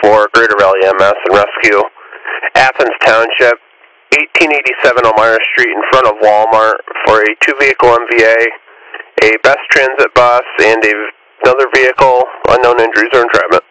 for Greater Valley MS and Rescue. Athens Township, 1887 Elmira Street in front of Walmart for a 2-vehicle MVA, a Best Transit bus, and another vehicle, unknown injuries or entrapment.